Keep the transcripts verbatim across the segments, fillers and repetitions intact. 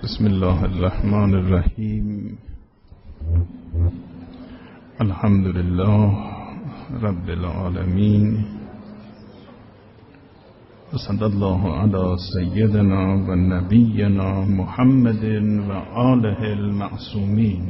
بسم الله الرحمن الرحیم. الحمد لله رب العالمین و صلی الله علی سیدنا و نبینا محمد و آله المعصومین.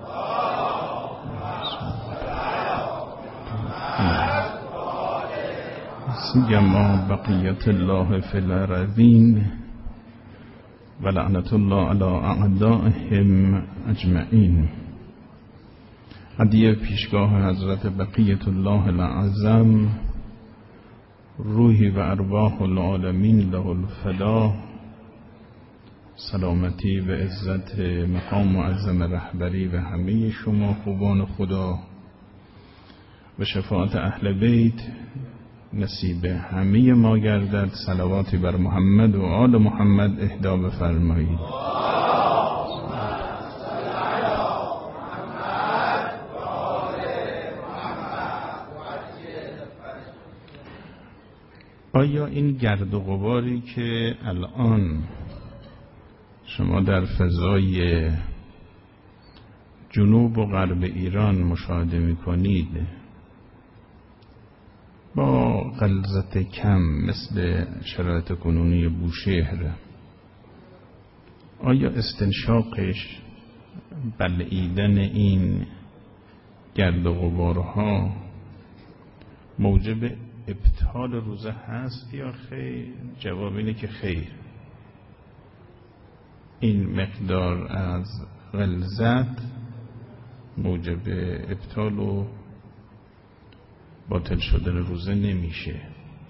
سیما بقیت الله فی الارضین و لعنت الله علی اعدائهم اجمعین. هدیه پیشگاه حضرت بقیت الله العظم، روحی و ارواح العالمین له الفدا، سلامتی و عزت مقام معظم رهبری و همه شما خوبان خدا و شفاعت اهل بیت نصیب همه ما گردد. صلواتی بر محمد و آل محمد اهدا بفرمایید. آیا این گرد و غباری که الان شما در فضای جنوب و غرب ایران مشاهده می‌کنید با غلظت کم مثل شرایط کنونی بوشهر، آیا استنشاقش، بلعیدن این گرد و غبارها موجب ابطال روزه هست یا خیر؟ جواب اینه که خیر. این مقدار از غلظت موجب ابطال و باطل شدن روزه نمیشه.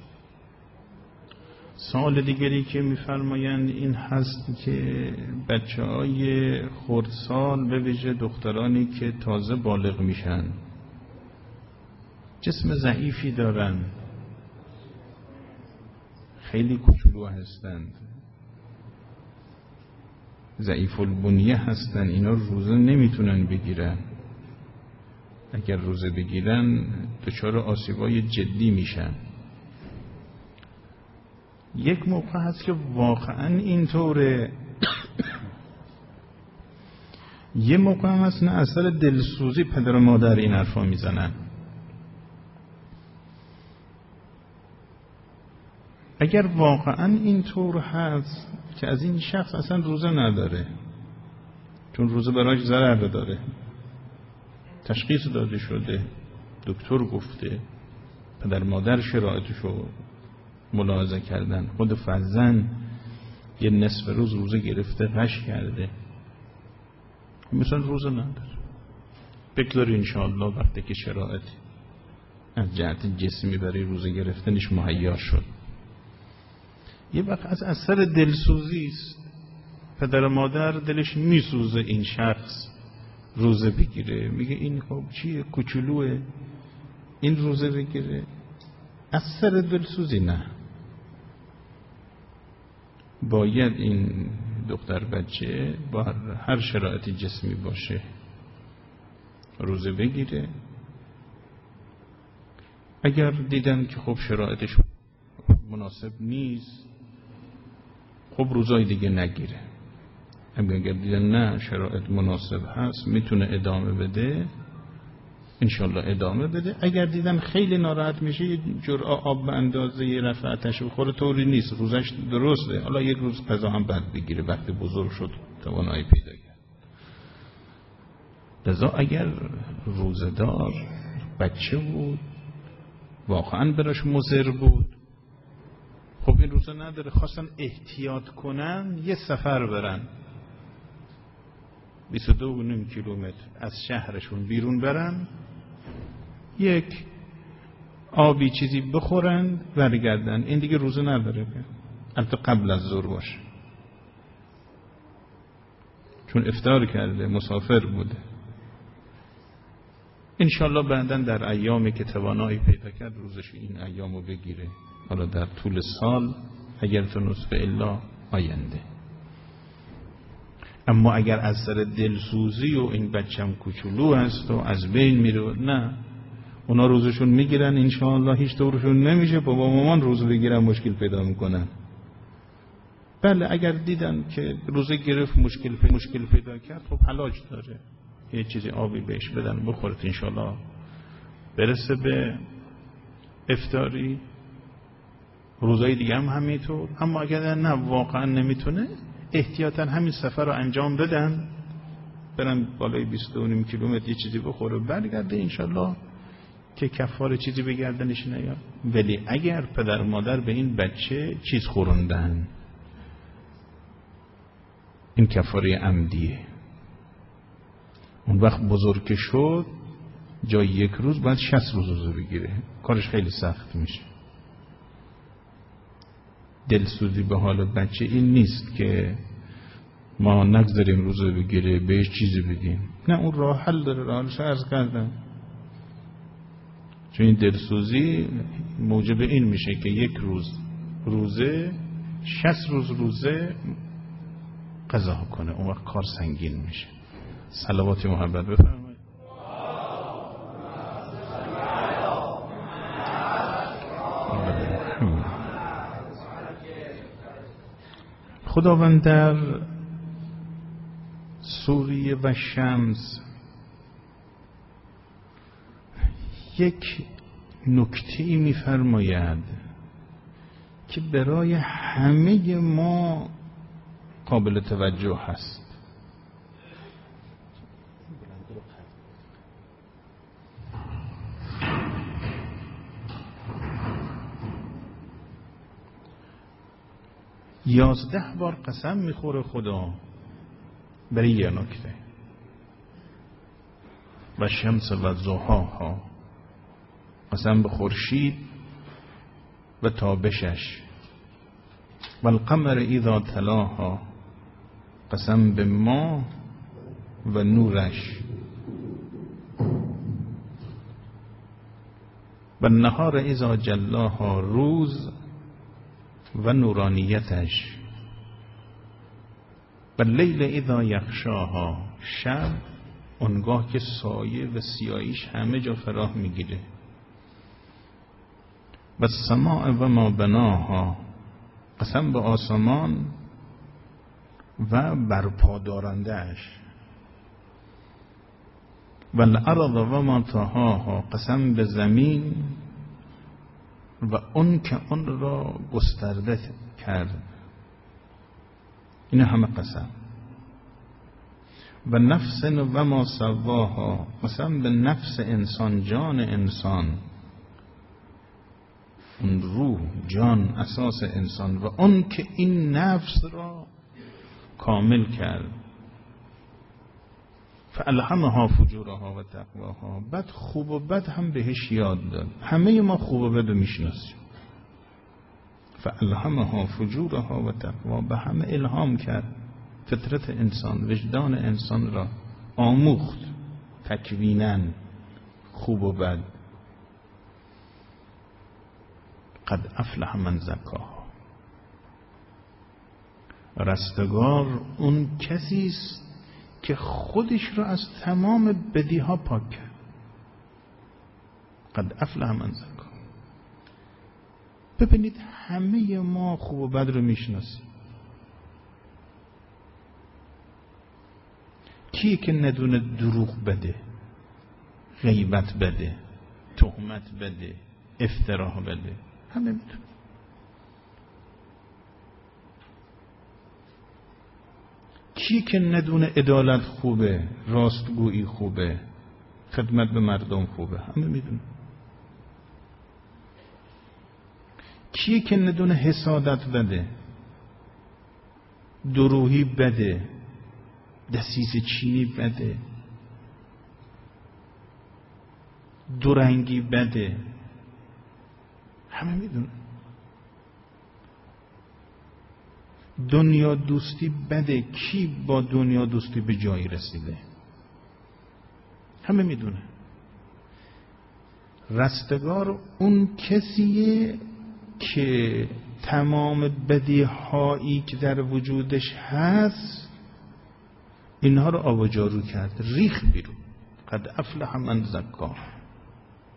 سوال دیگری که میفرمایند این هست که بچه های خردسال به ویژه دخترانی که تازه بالغ میشن جسم ضعیفی دارن، خیلی کوچولو هستند، ضعیف البنیه هستن، اینا روزه نمیتونن بگیرن. اگر روزه بگیرن دچار آسیبای جدی میشن. یک موقع هست که واقعا اینطوره، یه موقع هم هست نه اثر دلسوزی پدر و مادر این حرفا میزنن. اگر واقعا اینطور هست که از این شخص اصلا روزه نداره، چون روزه برایش ضرر داره، تشخیص داده شده، دکتر گفته، پدر مادر شرایطشو ملاحظه کردن، خود فرزند یه نصف روز روزه گرفته غش کرده، مثلا روزه نداره، بگذاری انشاءالله وقتی که شرایط از جهت جسمی برای روزه گرفتنش مهیا شد. یه وقت از اثر دلسوزی است، پدر و مادر دلش میسوزه این شخص روزه بگیره، میگه این خب چیه، کوچولوه، این روزه بگیره. اثر دلسوزی نه، باید این دختر بچه با هر شرایط جسمی باشه روزه بگیره. اگر دیدن که خب شرایطش مناسب نیست، خب روزای دیگه نگیره. اگر دیدن نه شرایط مناسب هست میتونه ادامه بده، انشالله ادامه بده. اگر دیدن خیلی ناراحت میشه، یه جرعه آب به اندازه یه رفع آتش بخوره، طوری نیست، روزش درسته، حالا یک روز قضا هم بد بگیره، وقتی بزرگ شد توانایی پیدا کرد. لذا اگر روزدار بچه بود واقعا براش مضر بود، خب این روزه نداره، خواستن احتیاط کنن یه سفر برن بیست و دو و نیم کیلومتر از شهرشون بیرون برن، یک آبی چیزی بخورن برگردن، این دیگه روزه نداره، البته قبل از ظهر باشه، چون افطار کرده، مسافر بوده. انشالله بعداً در ایامی که توانایی پیدا کرد روزش این ایامو بگیره، حالا در طول سال اگر تونست به الا آینده. اما اگر از سر دلسوزی و این بچم کوچولو هست و از بین میره، نه، اونا روزشون میگیرن انشاءالله، هیچ طورشون نمیشه، بابا مامان روز بگیرن مشکل پیدا میکنن. بله اگر دیدن که روزه گرفت مشکل پی مشکل پیدا کرد، خب علاج داره، یه چیزی آبی بهش بدن بخورد انشالله برسه به افطاری. روزای دیگه هم همینطور. اما اگر نه واقعا نمیتونه، احتیاطاً همین سفر رو انجام بدن، برن بالای بیست و نیم کیلومتر یه چیزی بخوره برگرده انشالله که کفاره چیزی به گردنش نیاد. ولی اگر پدر مادر به این بچه چیز خوروندن، این کفاره عمدیه. اون وقت بزرگ شد جای یک روز باید شصت روز روزه بگیره، کارش خیلی سخت میشه. دلسوزی به حال بچه این نیست که ما نگذاریم روزه بگیره بهش چیزی بدیم، نه، اون راه حل داره، راه حلش عرض کردم. چون این دلسوزی موجب این میشه که یک روز روزه شصت روز روزه قضا کنه، اون وقت کار سنگین میشه. صلوات محبت بفرمایید. خداوند در سوره و شمس یک نکته می‌فرماید که برای همه ما قابل توجه هست. یازده بار قسم میخوره خدا برای یه نکته. و شمس و ضحاها، قسم به خورشید و تابشش. و القمر اذا تلاها، قسم به ماه و نورش. و النهار اذا جلاها، روز و نورانیتش. و اللیل اذا یغشاها، شب اونگاه که سایه و سیاهیش همه جا فراه میگیره. و السماء و ما بناها، قسم به آسمان و برپادارندهش. و الارض و ما طحاها، قسم به زمین و اون که اون را گسترده کرد. این همه قسم. و نفس و ما سواها، قسم به نفس انسان، جان انسان، اون روح، جان، اساس انسان و اون که این نفس را کامل کرد. فالهمها فجورها و تقواها، بد خوب و بد هم بهش یاد داد. همه ما خوب و بد رو میشناسیم. فالهمها فجورها و تقوا، به همه الهام کرد. فطرت انسان، وجدان انسان را آموخت تکویناً خوب و بد. قد افلح من زکاها، رستگار اون کسی است که خودش را از تمام بدیها پاک کرد. قد افلح من زکاها. ببینید همه ما خوب و بد رو میشناسیم. کیه که ندونه دروغ بده، غیبت بده، تهمت بده، افترا بده؟ همه میدونه. کی که ندونه عدالت خوبه، راستگویی خوبه، خدمت به مردم خوبه؟ همه میدونه. کی که ندونه حسادت بده، دروغی بده، دسیسه چینی بده، دورنگی بده؟ همه میدونه. دنیا دوستی بده، کی با دنیا دوستی به جایی رسیده؟ همه میدونه. رستگار اون کسیه که تمام بدیهایی که در وجودش هست اینها رو آب و جارو کرد، ریخ بیرون. قد افلح من زکاها.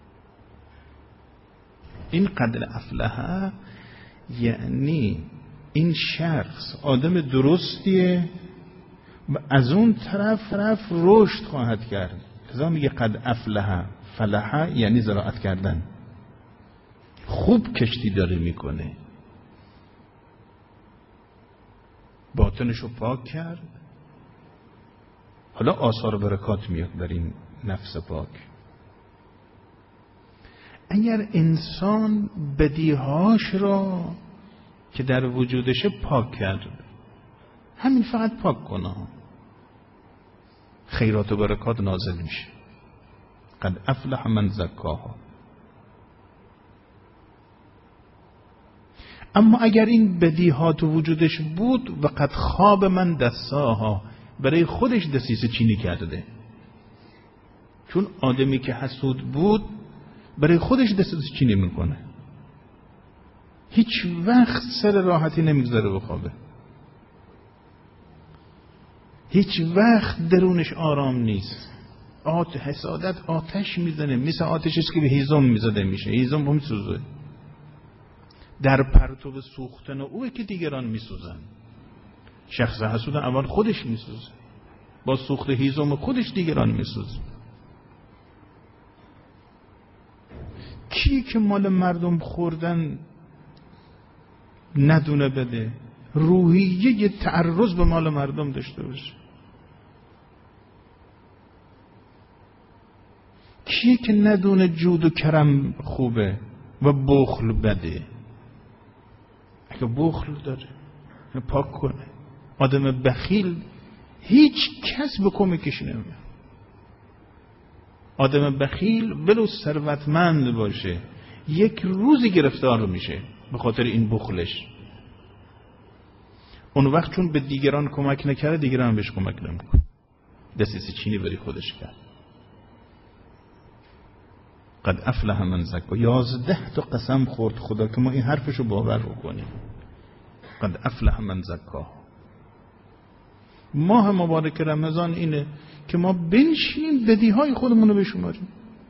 این قد افلح یعنی این شخص آدم درستیه و از اون طرف طرف رشد خواهد کرد. لذا میگه قد افلح. فلح یعنی زراعت کردن. خوب کشتی داره میکنه، باطنشو پاک کرد، حالا آثار برکات میاد بر این نفس پاک. اگر انسان بدیهاش را که در وجودش پاک کرد، همین فقط پاک کنه، خیرات و برکات نازل میشه. قد افلح من زکاها. اما اگر این بدیهات تو وجودش بود و قد خواب من دساها، برای خودش دسیسه چینی کرده. چون آدمی که حسود بود برای خودش دسیسه چینی میکنه، هیچ وقت سر راحتی نمیگذاره بخوابه، هیچ وقت درونش آرام نیست. آت حسادت آتش میزنه، مثل آتشی است که به هیزم میزده میشه، هیزم هم میسوزه. در پرتو سوختن اوه که دیگران میسوزن. شخص حسود اول خودش میسوزه، با سوخت هیزم خودش دیگران میسوزه. کی که مال مردم خوردن ندونه بده، روحیه یه تعرض به مال مردم داشته باشه؟ کی که ندونه جود و کرم خوبه و بخل بده؟ اگه بخل داره پاک کنه. آدم بخیل هیچ کس به کمکش نمیاد. آدم بخیل ولو ثروتمند باشه یک روزی گرفتار میشه به خاطر این بخلش. اون وقت چون به دیگران کمک نکرده، دیگران بهش کمک نمیکنه، دسیسه چینی برای خودش کرد. قد افلح من زکا. یازده تا قسم خورد خدا که ما این حرفشو باور بکنیم. قد افلح من زکا. ماه مبارک رمضان اینه که ما بنشیم بدیهای خودمون رو بشماریم،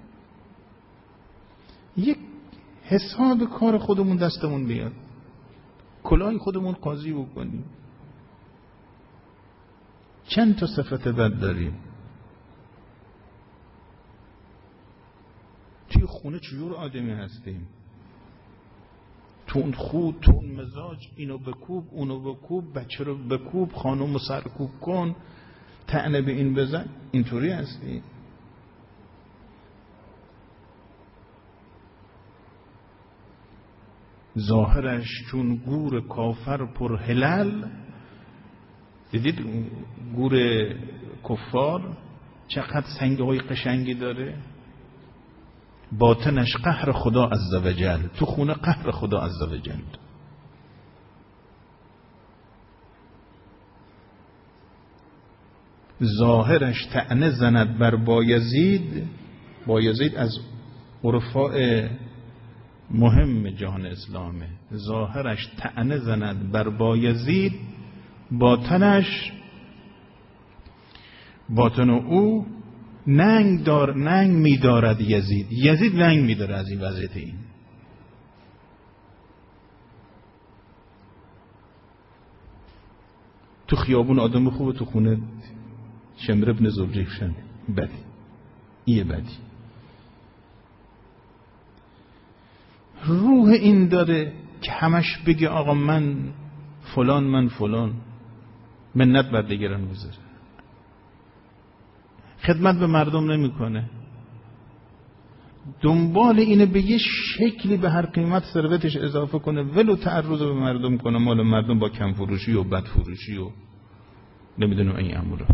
یک حساب کار خودمون دستمون بیاد، کلاه خودمون قاضی بکنیم. چند تا صفت بد داریم؟ توی خونه چجور آدمی هستیم؟ تون خود، تون مزاج، اینو بکوب اونو بکوب، بچه رو بکوب، خانم رو سرکوب کن، طعنه به این بزن، اینطوری هستی؟ ظاهرش چون گور کافر پر هلال. دیدید گور کفار چقدر سنگه های قشنگی داره؟ باطنش قهر خدا عزوجل. تو خونه قهر خدا عزوجل. ظاهرش طعنه زند بر بایزید. بایزید از عرفاء مهم جهان اسلامه. ظاهرش طعنه زند بر بایزید، باطنش باطن او ننگ دار ننگ می‌دارد یزید. یزید ننگ می‌داره از این وضعیت. این تو خیابون آدم خوبه، تو خونه شمر ابن زلجیشن بدی. ایه بدی. روح این داره که همش بگه آقا من فلان من فلان، منت بر دیگران میذاره، خدمت به مردم نمیکنه، دنبال اینه به یه شکلی به هر قیمت ثروتش اضافه کنه، ولو تعرض به مردم کنه، مال مردم با کم فروشی و بد فروشی و نمیدونم این امورا.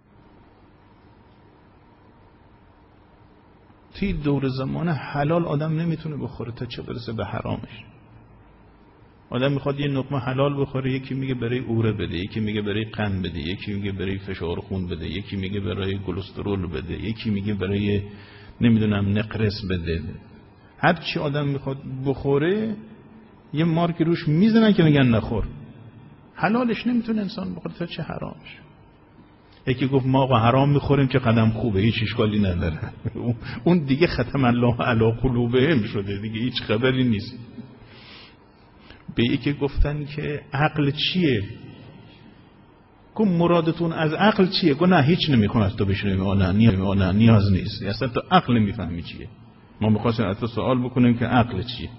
توی دور زمانه حلال آدم نمیتونه بخوره تا چه برسه به حرامش. آدم میخواد یه لقمه حلال بخوره، یکی میگه برای اوره بده، یکی میگه برای قند بده، یکی میگه برای فشار خون بده، یکی میگه برای کلسترول بده، یکی میگه برای نمیدونم نقرس بده. هر چی آدم میخواد بخوره یه مارک روش میزنن که میگن نخور. حلالش نمیتونه انسان بخوره تا چه حرامش. یکی گفت ما آقا حرام میخوریم که قدم خوبه، هیچ اشکالی نداره. اون دیگه ختم الله علی قلوبهم شده دیگه، هیچ خبری نیست. به یکی گفتن که عقل چیه؟ گفت مرادتون از عقل چیه؟ گفت نه هیچ نمیخوام از تو بشنویم، نه نه نیاز نیست، اصلا تو عقل نمیفهمی چیه. ما میخواستیم از تو سوال بکنیم که عقل چیه.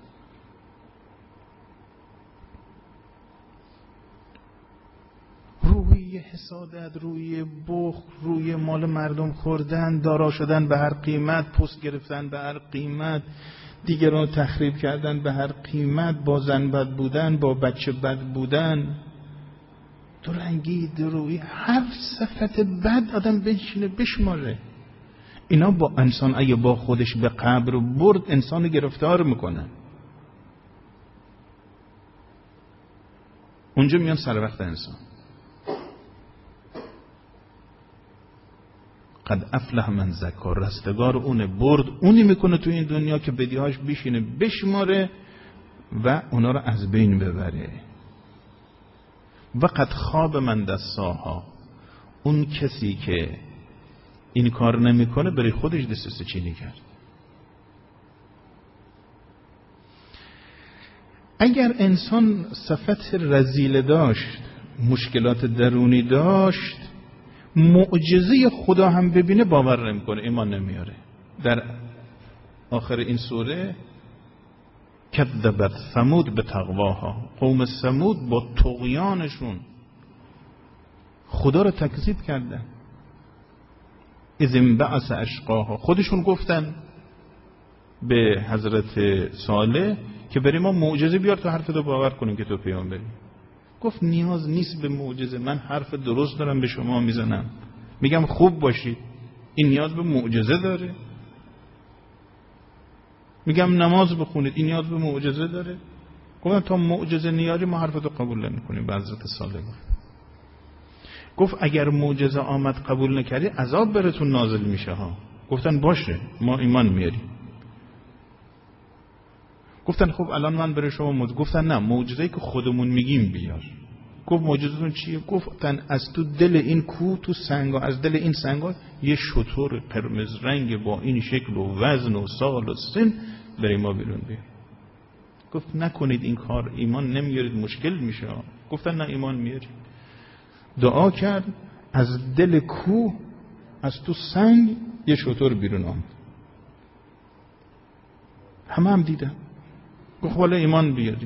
روی حسادت، روی بخل، روی مال مردم خوردن، دارا شدن به هر قیمت، پست گرفتن به هر قیمت، دیگران تخریب کردن به هر قیمت، با زن بد بودن، با بچه بد بودن، دو رنگی، دو روی، هر صفت بد آدم بشینه بشماره. اینا با انسان اگه با خودش به قبر برد انسان گرفتار میکنن. اونجا میان سر وقت انسان. قد افلح من زکا، رستگار اونه، برد اونی میکنه تو این دنیا که بدیهاش بشینه بشماره و اونا رو از بین ببره. و قد خواب من دساها، اون کسی که این کار نمیکنه برای خودش دست چینی کرد. اگر انسان صفت رذیله داشت، مشکلات درونی داشت، معجزه خدا هم ببینه باور نمیکنه، ایمان نمیاره. در آخر این سوره کذبت ثمود به تقواها، قوم ثمود با طغیانشون خدا رو تکذیب کردن. اذ انبعث اشقاها، خودشون گفتن به حضرت صالح که بریم ما معجزه بیار تا حرف تو باور کنیم که تو پیامبری. گفت نیاز نیست به معجزه، من حرف درست دارم به شما میزنم، میگم خوب باشید، این نیاز به معجزه داره؟ میگم نماز بخونید، این نیاز به معجزه داره؟ گفتن تا معجزه نیاری ما حرفتو قبول نمی‌کنیم. به حضرت صالح گفت گفت اگر معجزه آمد قبول نکردی عذاب براتون نازل میشه ها. گفتن باشه ما ایمان میاریم. گفتن خب الان من برای شما معجزه. گفتن نه، معجزه‌ای که خودمون میگیم بیار. گفت معجزه‌تون چیه؟ گفتن از تو دل این کوه، تو سنگا، از دل این سنگا یه شتر قرمز رنگ با این شکل و وزن و سال و سن برای ما بیرون بیار. گفت نکنید این کار، ایمان نمیارید مشکل میشه. گفتن نه ایمان میارید. دعا کرد، از دل کوه، از تو سنگ یه شتر بیرون آمد. همه هم دیدن. گفت والا ایمان بیاری.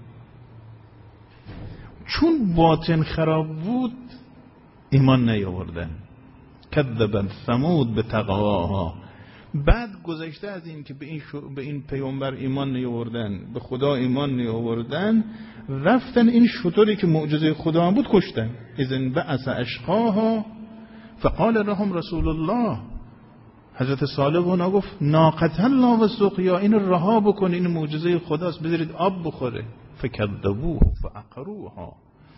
چون باطن خراب بود ایمان نیاوردن. کذبت ثمود به تقواها. بعد گذشته از این که به این, شو... به این پیامبر ایمان نیاوردن، به خدا ایمان نیاوردن، رفتن این شتری که معجزه خدا هم بود کشتن. اذن بعث اشقاها فقال لهم رسول الله، حضرت صالح اونا گفت ناقة الله و سقیا، این رها بکن، این معجزه خداست، بذارید آب بخوره. فکذبوه فعقروها،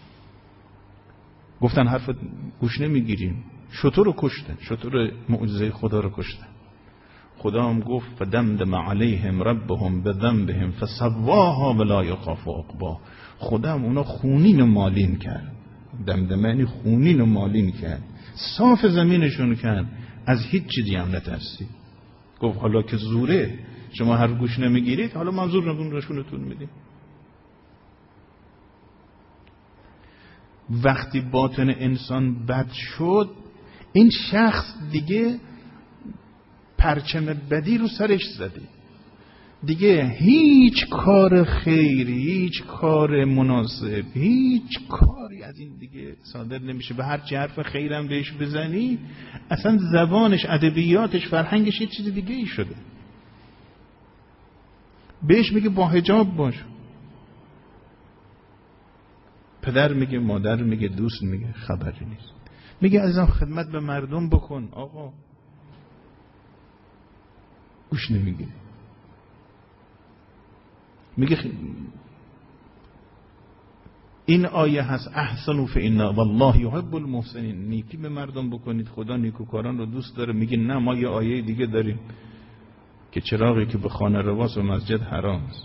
گفتن حرف گوش نمیگیریم، شتر رو کشتن، شتر معجزه خدا رو کشتن. خدا هم گفت فدمدم علیهم ربهم بذنبهم فسواها ولا یخاف عقباها. خدا هم اونا خونین و مالین کرد. دمدمه خونین و مالین کرد، صاف زمینشون کرد، از هیچ چیزی هم نترسید. گفت حالا که زوره شما هر گوش نمیگیرید، حالا ما زور نشونتون میدیم. وقتی باطن انسان بد شد، این شخص دیگه پرچم بدی رو سرش زده، دیگه هیچ کار خیری، هیچ کار مناسب، هیچ کاری از این دیگه صادر نمیشه. به هر چی حرف خیرم بهش بزنی اصلا زبانش، ادبیاتش، فرهنگش یه چیز دیگه ای شده. بهش میگه با حجاب باش، پدر میگه، مادر میگه، دوست میگه، خبری نیست. میگه ازم خدمت به مردم بکن، آقا گوش نمیگیره. میگه این آیه هست احسنوا فإن والله یحب المحسنین، نیکی به مردم بکنید، خدا نیکوکاران رو دوست داره. میگه نه، ما یه آیه دیگه داریم که چراغی که به خانه رواست و مسجد حرام است.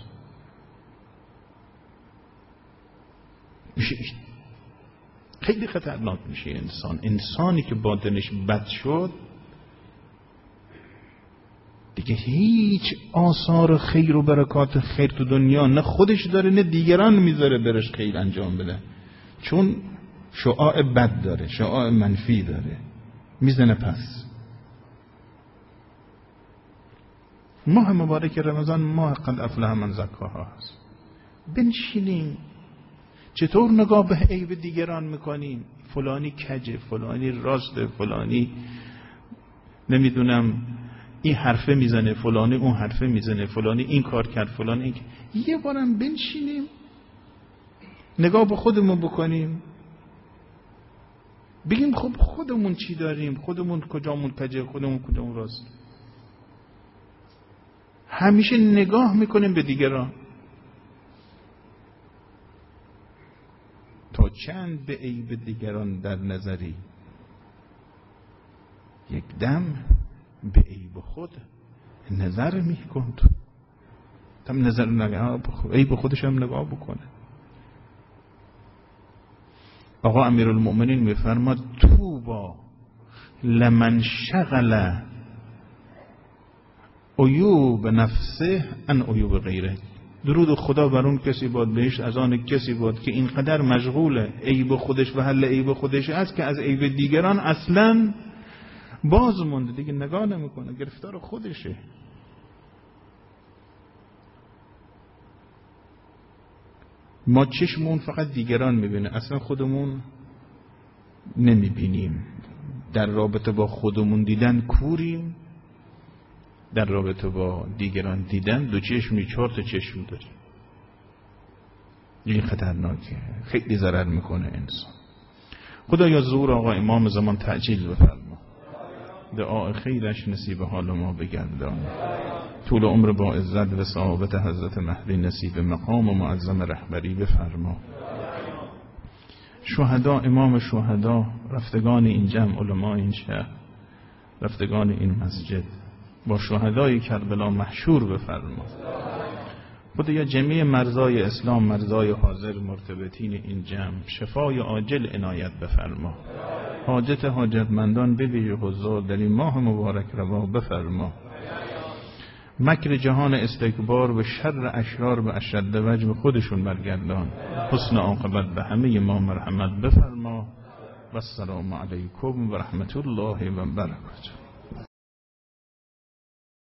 خیلی خطرناک میشه انسان. انسانی که باطنش بد شد دیگه هیچ آثار خیر و برکات خیر تو دنیا نه خودش داره نه دیگران میذاره برش خیر انجام بده، چون شعاع بد داره، شعاع منفی داره، میزنه پس. ماه مبارک رمضان ماه قد افلح من زکاها هست. بنشینیم چطور نگاه به عیب دیگران میکنیم؟ فلانی کجه، فلانی راسته، فلانی نمیدونم این حرفه میزنه، فلانی اون حرفه میزنه، فلانی این کار کرد، فلانی این. یه بارم بنشینیم نگاه به خودمون بکنیم، بگیم خب خودمون چی داریم، خودمون کجامون کجه، خودمون کجامون راست. همیشه نگاه میکنیم به دیگران تا چند به عیب دیگران در نظری، یک دم به عیب خود نظر میکن. تو تم نظر نگاه عیب خودش هم نگاه بکنه. آقا امیرالمؤمنین میفرماد توبا لمن شغل عیوب نفسه عن عیوب غیره. درود خدا بر اون کسی باد، بهشت از آن کسی باد که اینقدر مشغول عیب خودش و حل عیب خودش است که از عیب دیگران اصلا باز مونده، دیگه نگاه نمیکنه، گرفتار خودشه. ما چشمون فقط دیگران میبینه، اصلا خودمون نمیبینیم. در رابطه با خودمون دیدن کوریم، در رابطه با دیگران دیدن دو چشمی چهار تا چشم داریم. این خطرناکه، خیلی ضرر میکنه انسان. خدایا ظهور آقا امام زمان تعجیل بفرما، دعا خیرش نصیب حال ما بگردان، طول عمر با عزت و صحابت حضرت مهدی نصیب مقام و معظم رهبری بفرما. شهدا، امام شهدا، رفتگان این جمع، علماء این شهر، رفتگان این مسجد با شهدای کربلا محشور بفرما. خدایا جمیع مرزای اسلام، مرزای حاضر مرتبطین این جمع، شفای عاجل عنایت بفرما. حاجت حاجتمندان به ویژه حضور در این ماه مبارک روا بفرما. مکر جهان استکبار و شر اشرار به اشد وجه خودشون برگردان. حسن عاقبت به همه ما مرحمت بفرما. و السلام علیکم و رحمت الله و برکاته.